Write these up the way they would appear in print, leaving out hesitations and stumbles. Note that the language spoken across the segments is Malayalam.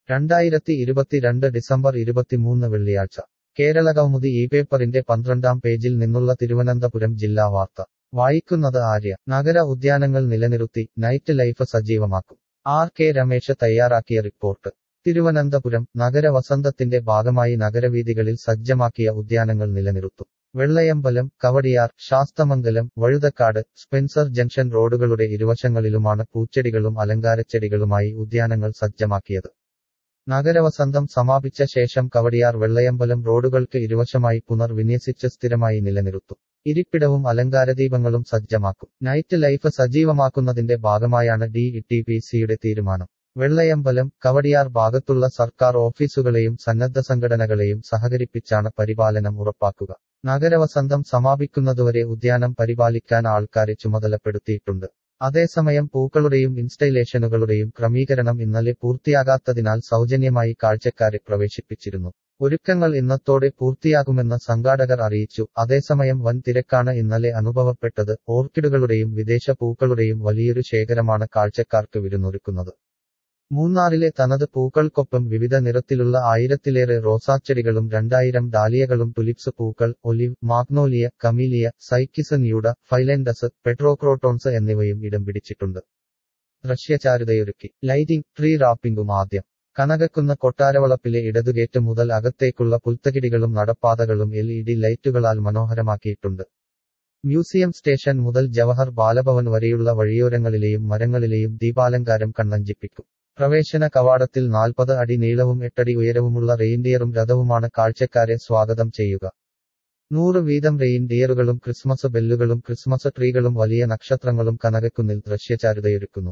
2022 ഡിസംബർ 23 വെള്ളിയാഴ്ച കേരളകൗമുദി ഈ പേപ്പറിന്റെ 12-ാം പേജിൽ നിന്നുള്ള തിരുവനന്തപുരം ജില്ലാ വാർത്ത വായിക്കുന്നത് ആര്യ. നഗര ഉദ്യാനങ്ങൾ നിലനിർത്തി നൈറ്റ് ലൈഫ് സജീവമാക്കും. ആർ. കെ. രമേശ് തയ്യാറാക്കിയ റിപ്പോർട്ട്. തിരുവനന്തപുരം നഗര വസന്തത്തിന്റെ ഭാഗമായി നഗരവീഥികളിൽ സജ്ജമാക്കിയ ഉദ്യാനങ്ങൾ നിലനിർത്തും. വെള്ളയമ്പലം, കവടിയാർ, ശാസ്തമംഗലം, വഴുതക്കാട്, സ്പെൻസർ ജംഗ്ഷൻ റോഡുകളുടെ ഇരുവശങ്ങളിലുമാണ് പൂച്ചെടികളും അലങ്കാരച്ചെടികളുമായി ഉദ്യാനങ്ങൾ സജ്ജമാക്കിയത്. നഗരവസന്തം സമാപിച്ച ശേഷം കവടിയാർ വെള്ളയമ്പലം റോഡുകൾക്ക് ഇരുവശമായി പുനർവിന്യസിച്ച് സ്ഥിരമായി നിലനിർത്തും. ഇരിപ്പിടവും അലങ്കാരദീപങ്ങളും സജ്ജമാക്കും. നൈറ്റ് ലൈഫ് സജീവമാക്കുന്നതിന്റെ ഭാഗമായാണ് DETPCയുടെ തീരുമാനം. വെള്ളയമ്പലം, കവടിയാർ ഭാഗത്തുള്ള സർക്കാർ ഓഫീസുകളെയും സന്നദ്ധ സംഘടനകളെയും സഹകരിപ്പിച്ചാണ് പരിപാലനം ഉറപ്പാക്കുക. നഗരവസന്തം സമാപിക്കുന്നതുവരെ ഉദ്യാനം പരിപാലിക്കാൻ ആൾക്കാരെ ചുമതലപ്പെടുത്തിയിട്ടുണ്ട്. അതേസമയം പൂക്കളുടെയും ഇൻസ്റ്റലേഷനുകളുടെയും ക്രമീകരണം ഇന്നലെ പൂർത്തിയാകാത്തതിനാൽ സൗജന്യമായി കാഴ്ചക്കാരെ പ്രവേശിപ്പിച്ചിരുന്നു. ഒരുക്കങ്ങൾ ഇന്നത്തോടെ പൂർത്തിയാകുമെന്ന് സംഘാടകർ അറിയിച്ചു. അതേസമയം വൻ തിരക്കാണ് ഇന്നലെ അനുഭവപ്പെട്ടത്. ഓർക്കിഡുകളുടെയും വിദേശ പൂക്കളുടെയും വലിയൊരു ശേഖരമാണ് കാഴ്ചക്കാർക്ക് വിരുന്നൊരുക്കുന്നത്. മൂന്നാറിലെ തനത് പൂക്കൾക്കൊപ്പം വിവിധ നിറത്തിലുള്ള 1000-ലേറെ റോസാച്ചെടികളും 2000 ഡാലിയകളും ടുലിപ്സ് പൂക്കൾ, ഒലിവ്, മാഗ്നോലിയ, കമീലിയ, സൈക്കിസ് ന്യൂഡ, ഫൈലൻഡസ്, പെട്രോക്രോട്ടോൺസ് എന്നിവയും ഇടം പിടിച്ചിട്ടുണ്ട്. ദൃശ്യചാരുതയൊരുക്കി. ലൈറ്റിംഗ്, ട്രീ റാപ്പിംഗും ആദ്യം. കനകക്കുന്ന് കൊട്ടാരവളപ്പിലെ ഇടതുഗേറ്റ് മുതൽ അകത്തേക്കുള്ള പുൽത്തകിടികളും നടപ്പാതകളും LED ലൈറ്റുകളാൽ മനോഹരമാക്കിയിട്ടുണ്ട്. മ്യൂസിയം സ്റ്റേഷൻ മുതൽ ജവഹർ ബാലഭവൻ വരെയുള്ള വഴിയോരങ്ങളിലെയും മരങ്ങളിലെയും ദീപാലങ്കാരം കണ്ണഞ്ചിപ്പിക്കും. പ്രവേശന കവാടത്തിൽ 40 അടി നീളവും 8 അടി ഉയരവുമുള്ള റെയിൻഡിയറും രഥവുമാണ് കാഴ്ചക്കാരെ സ്വാഗതം ചെയ്യുക. 100 വീതം റെയിൻഡിയറുകളും ക്രിസ്മസ് ബെല്ലുകളും ക്രിസ്മസ് ട്രീകളും വലിയ നക്ഷത്രങ്ങളും കനകക്കുന്നിൽ ദൃശ്യചാരുതയൊരുക്കുന്നു.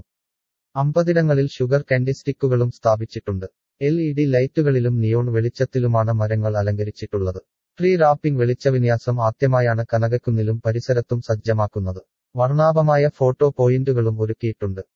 50 ഷുഗർ കാൻഡി സ്റ്റിക്കുകളും സ്ഥാപിച്ചിട്ടുണ്ട്. LED ലൈറ്റുകളിലും നിയോൺ വെളിച്ചത്തിലുമാണ് മരങ്ങൾ അലങ്കരിച്ചിട്ടുള്ളത്. ട്രീ റാപ്പിംഗ് വെളിച്ചവിന്യാസം ആദ്യമായാണ് കനകക്കുന്നിലും പരിസരത്തും സജ്ജമാക്കുന്നത്. വർണ്ണാഭമായ ഫോട്ടോ പോയിന്റുകളും ഒരുക്കിയിട്ടുണ്ട്.